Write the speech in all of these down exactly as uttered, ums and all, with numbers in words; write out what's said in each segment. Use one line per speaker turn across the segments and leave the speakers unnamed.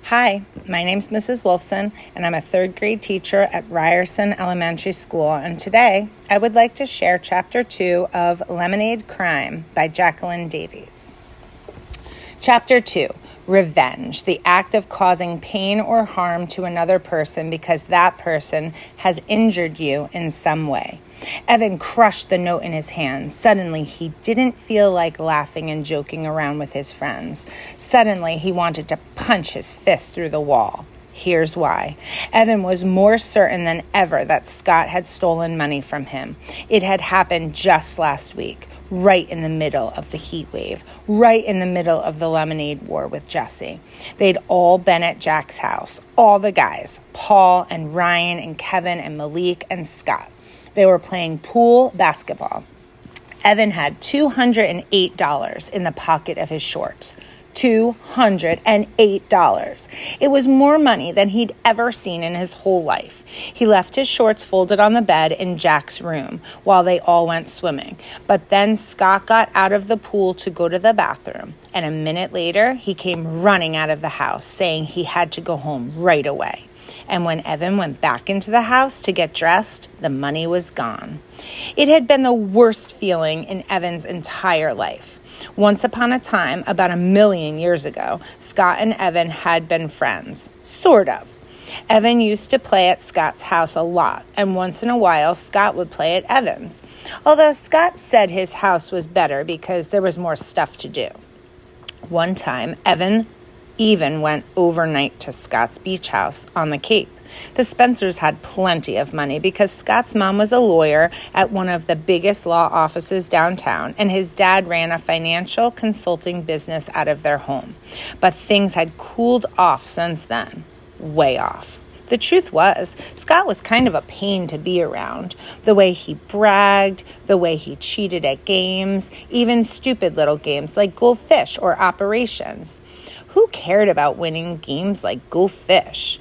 Hi, my name's Missus Wolfson, and I'm a third grade teacher at Ryerson Elementary School, and today I would like to share Chapter two of Lemonade Crime by Jacqueline Davies. Chapter two, Revenge, the act of causing pain or harm to another person because that person has injured you in some way. Evan crushed the note in his hand. Suddenly, he didn't feel like laughing and joking around with his friends. Suddenly, he wanted to punch his fist through the wall. Here's why. Evan was more certain than ever that Scott had stolen money from him. It had happened just last week, right in the middle of the heat wave, right in the middle of the lemonade war with Jesse. They'd all been at Jack's house, all the guys, Paul and Ryan and Kevin and Malik and Scott. They were playing pool basketball. Evan had two hundred eight dollars in the pocket of his shorts. two hundred eight dollars. It was more money than he'd ever seen in his whole life. He left his shorts folded on the bed in Jack's room while they all went swimming. But then Scott got out of the pool to go to the bathroom. And a minute later, he came running out of the house, saying he had to go home right away. And when Evan went back into the house to get dressed, the money was gone. It had been the worst feeling in Evan's entire life. Once upon a time, about a million years ago, Scott and Evan had been friends. Sort of. Evan used to play at Scott's house a lot, and once in a while, Scott would play at Evan's. Although Scott said his house was better because there was more stuff to do. One time, Evan even went overnight to Scott's beach house on the Cape. The Spencers had plenty of money because Scott's mom was a lawyer at one of the biggest law offices downtown, and his dad ran a financial consulting business out of their home. But things had cooled off since then. Way off. The truth was, Scott was kind of a pain to be around. The way he bragged, the way he cheated at games, even stupid little games like Go Fish or Operations. Who cared about winning games like Go Fish?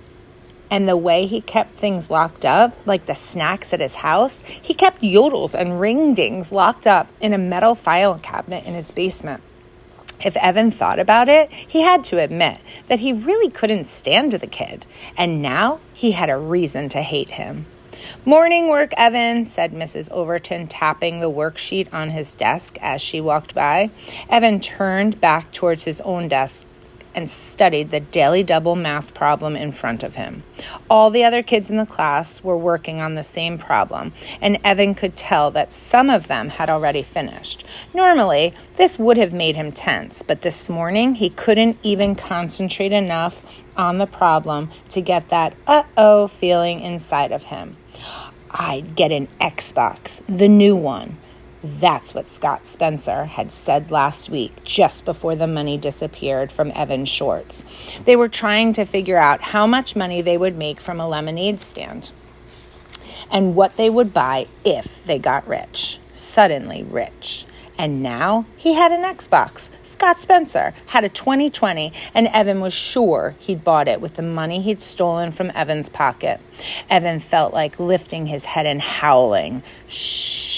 And the way he kept things locked up, like the snacks at his house, he kept yodels and ring dings locked up in a metal file cabinet in his basement. If Evan thought about it, he had to admit that he really couldn't stand the kid, and now he had a reason to hate him. "Morning work, Evan," said Missus Overton, tapping the worksheet on his desk as she walked by. Evan turned back towards his own desk and studied the daily double math problem in front of him. All the other kids in the class were working on the same problem, and Evan could tell that some of them had already finished. Normally, this would have made him tense, but this morning he couldn't even concentrate enough on the problem to get that uh-oh feeling inside of him. "I'd get an Xbox, the new one." That's what Scott Spencer had said last week, just before the money disappeared from Evan's shorts. They were trying to figure out how much money they would make from a lemonade stand and what they would buy if they got rich. Suddenly rich. And now he had an Xbox. Scott Spencer had a twenty twenty, and Evan was sure he'd bought it with the money he'd stolen from Evan's pocket. Evan felt like lifting his head and howling. Shh.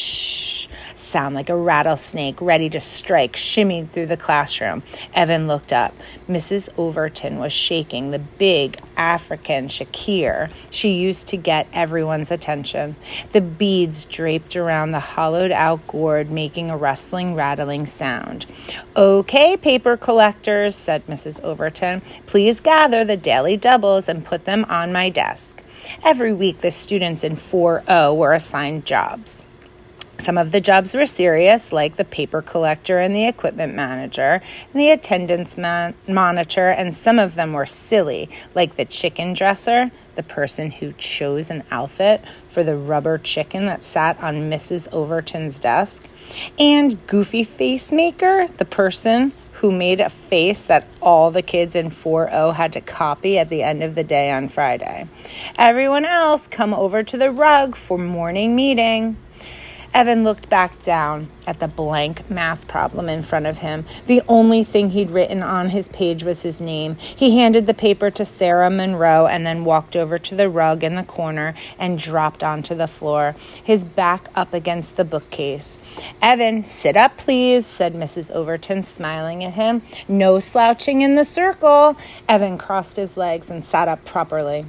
Sound like a rattlesnake ready to strike shimmied through the classroom. Evan looked up. Missus Overton was shaking the big African shakir she used to get everyone's attention. The beads draped around the hollowed-out gourd, making a rustling, rattling sound. "Okay, paper collectors," said Missus Overton. "Please gather the daily doubles and put them on my desk." Every week, the students in four oh were assigned jobs. Some of the jobs were serious, like the paper collector and the equipment manager and the attendance man- monitor, and some of them were silly, like the chicken dresser, the person who chose an outfit for the rubber chicken that sat on Missus Overton's desk, and goofy face maker, the person who made a face that all the kids in four oh had to copy at the end of the day on Friday. Everyone else, come over to the rug for morning meeting. Evan looked back down at the blank math problem in front of him. The only thing he'd written on his page was his name. He handed the paper to Sarah Monroe and then walked over to the rug in the corner and dropped onto the floor, his back up against the bookcase. "Evan, sit up, please," said Missus Overton, smiling at him. "No slouching in the circle." Evan crossed his legs and sat up properly.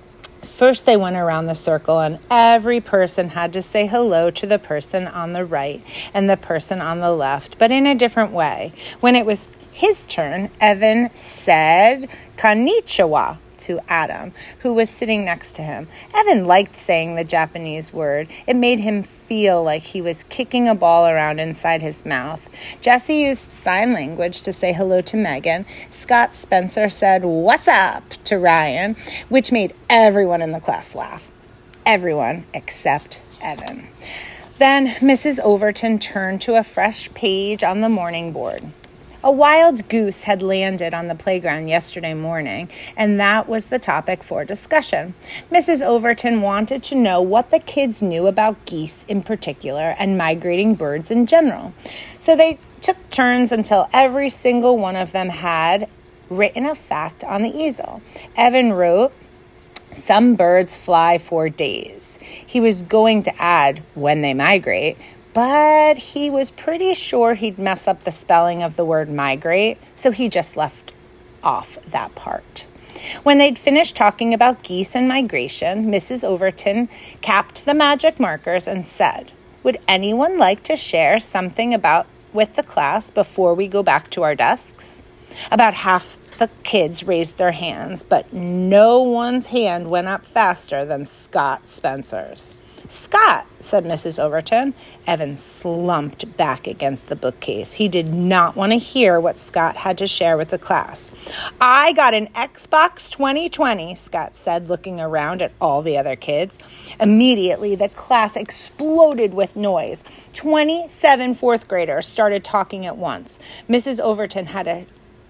First, they went around the circle, and every person had to say hello to the person on the right and the person on the left, but in a different way. When it was his turn, Evan said konnichiwa to Adam, who was sitting next to him. Evan liked saying the Japanese word. It made him feel like he was kicking a ball around inside his mouth. Jesse used sign language to say hello to Megan. Scott Spencer said, "What's up?" to Ryan, which made everyone in the class laugh. Everyone except Evan. Then Missus Overton turned to a fresh page on the morning board. A wild goose had landed on the playground yesterday morning, and that was the topic for discussion. Missus Overton wanted to know what the kids knew about geese in particular and migrating birds in general. So they took turns until every single one of them had written a fact on the easel. Evan wrote, "Some birds fly for days." He was going to add, "when they migrate," but he was pretty sure he'd mess up the spelling of the word migrate, so he just left off that part. When they'd finished talking about geese and migration, Missus Overton capped the magic markers and said, "Would anyone like to share something about with the class before we go back to our desks?" About half the kids raised their hands, but no one's hand went up faster than Scott Spencer's. "Scott," said Missus Overton. Evan slumped back against the bookcase. He did not want to hear what Scott had to share with the class. "I got an Xbox twenty twenty, Scott said, looking around at all the other kids. Immediately, the class exploded with noise. twenty-seven fourth graders started talking at once. Missus Overton had a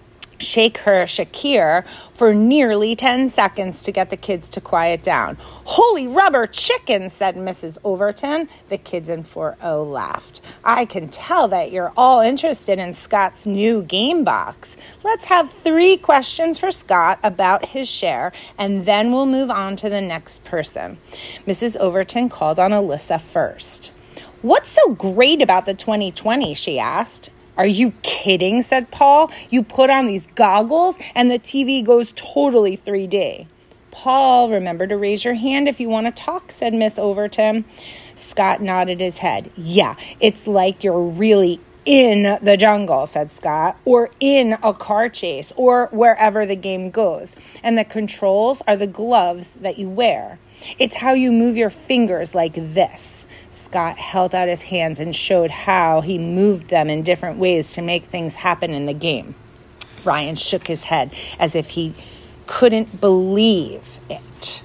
shake her Shakir for nearly ten seconds to get the kids to quiet down. "Holy rubber chicken," said Missus Overton. The kids in four oh laughed. "I can tell that you're all interested in Scott's new game box. Let's have three questions for Scott about his share, and then we'll move on to the next person." Missus Overton called on Alyssa first. "What's so great about the twenty twenty?" she asked. "Are you kidding?" said Paul. "You put on these goggles and the T V goes totally three D. "Paul, remember to raise your hand if you want to talk," said Miss Overton. Scott nodded his head. "Yeah, it's like you're really in the jungle," said Scott, "or in a car chase, or wherever the game goes. And the controls are the gloves that you wear. It's how you move your fingers like this." Scott held out his hands and showed how he moved them in different ways to make things happen in the game. Ryan shook his head as if he couldn't believe it.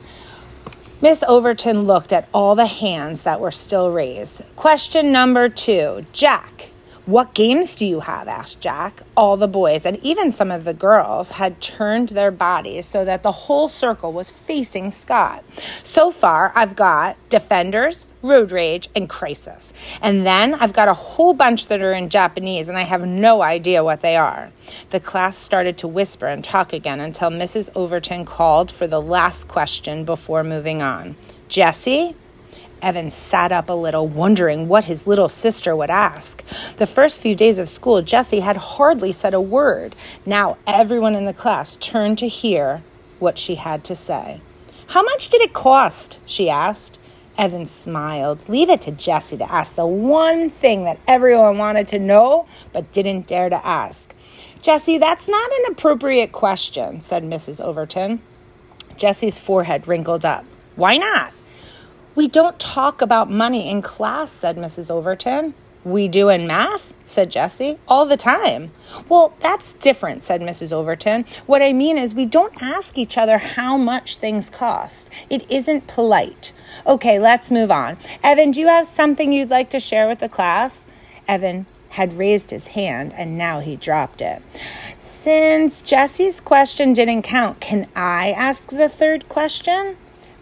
Miss Overton looked at all the hands that were still raised. "Question number two, Jack. What games do you have?" asked Jack. All the boys and even some of the girls had turned their bodies so that the whole circle was facing Scott. "So far, I've got Defenders, Road Rage, and Crisis. And then I've got a whole bunch that are in Japanese, and I have no idea what they are." The class started to whisper and talk again until Missus Overton called for the last question before moving on. "Jesse?" Evan sat up a little, wondering what his little sister would ask. The first few days of school, Jessie had hardly said a word. Now everyone in the class turned to hear what she had to say. "How much did it cost?" she asked. Evan smiled. Leave it to Jessie to ask the one thing that everyone wanted to know but didn't dare to ask. "Jessie, that's not an appropriate question," said Missus Overton. Jessie's forehead wrinkled up. "Why not?" "We don't talk about money in class," said Missus Overton. "We do in math," said Jessie, "all the time." "Well, that's different," said Missus Overton. "What I mean is we don't ask each other how much things cost. It isn't polite. Okay, let's move on. Evan, do you have something you'd like to share with the class?" Evan had raised his hand, and now he dropped it. "Since Jessie's question didn't count, can I ask the third question?"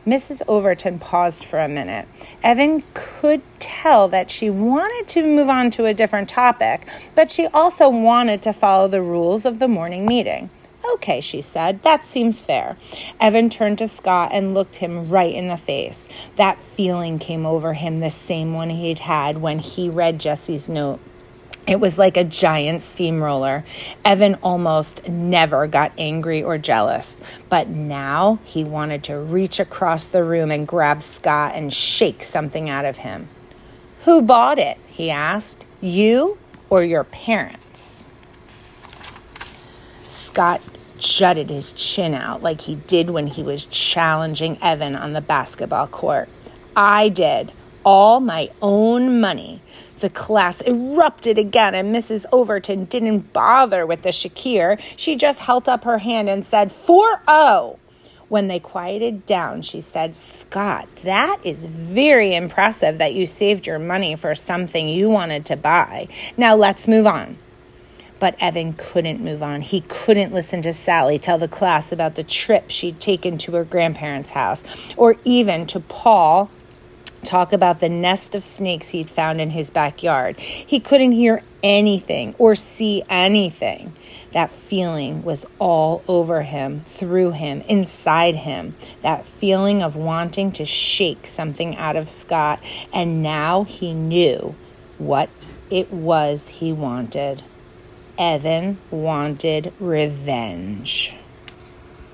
Missus Overton paused for a minute. Evan could tell that she wanted to move on to a different topic, but she also wanted to follow the rules of the morning meeting. "Okay," she said, "that seems fair." Evan turned to Scott and looked him right in the face. That feeling came over him, the same one he'd had when he read Jesse's note. It was like a giant steamroller. Evan almost never got angry or jealous, but now he wanted to reach across the room and grab Scott and shake something out of him. "Who bought it?" he asked. "You or your parents?" Scott jutted his chin out like he did when he was challenging Evan on the basketball court. "I did. All my own money." The class erupted again, and Missus Overton didn't bother with the Shakir. She just held up her hand and said, four oh. When they quieted down, she said, "Scott, that is very impressive that you saved your money for something you wanted to buy. Now let's move on." But Evan couldn't move on. He couldn't listen to Sally tell the class about the trip she'd taken to her grandparents' house, or even to Paul talk about the nest of snakes he'd found in his backyard. He couldn't hear anything or see anything. That feeling was all over him, through him, inside him. That feeling of wanting to shake something out of Scott. And now he knew what it was he wanted. Evan wanted revenge.